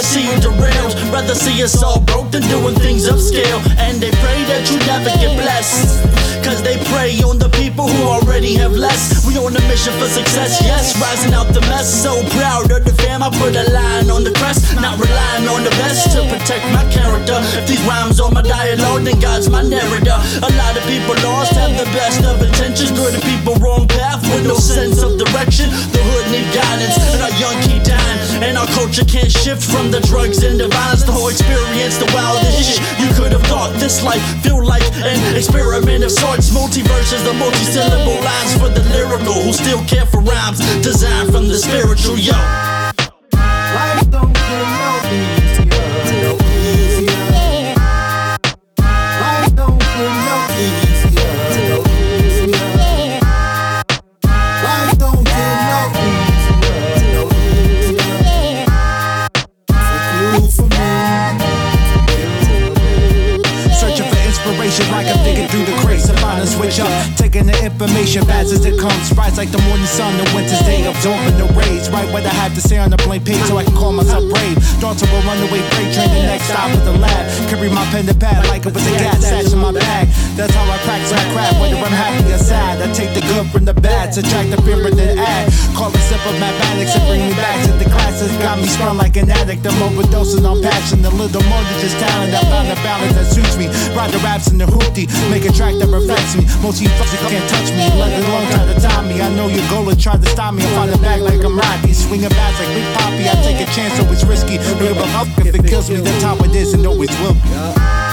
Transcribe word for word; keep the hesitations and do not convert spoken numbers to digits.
see you derailed. Rather see us all broke than doing things upscale. And they pray that you never get blessed, cause they prey on the people who already have less. We on a mission for success, yes, rising out the mess. So proud of the fam, I put a line on the crest. Not relying on the best to protect my character. If these rhymes on my dialogue, then God's my narrator. A lot of people lost, have the best of intentions, good people wrong path with no sense of direction. The hood need guidance, and our young keep dying. And our culture can't shift from the drugs and the violence. The whole experience, the wildest shit you could have thought. This life feel like an experiment of sorts. Multiverses, the multi-syllable lines for the lyrical who still care for rhymes designed from the spiritual, yo. Life don't get no easier, no easier. Life don't get no easier, no easier. Life don't get no easier, no easier. For you, for me. Searching for inspiration like I'm digging through the crates. I find a switch up, taking the information fast as it comes. Rise like the morning sun, the winter's day, absorbing the rays. Write what I have to say on the blank page so I can call myself brave. Daughter will run away, freight train, the next stop at the lab. Carry my pen and pad like it was a gas stash in my bag. That's how I practice my craft, whether I'm happy or sad. I take the good from the bad, subtract the fear and then add. Call it simple mathematics and bring me back to the classes. Got me sprung like an addict, I'm overdosing on passion. A little more than just talent, I found a balance that suits me. Ride the raps in the hoopty, make a track that reflects me. Most of you fucks can't touch me, let alone try to tie me. I know your goal is try to stop me. I find it back like I'm Rocky, swinging bats like Big Poppy. I take a chance, so it's risky. But if it kills me, that's how it is and always will be.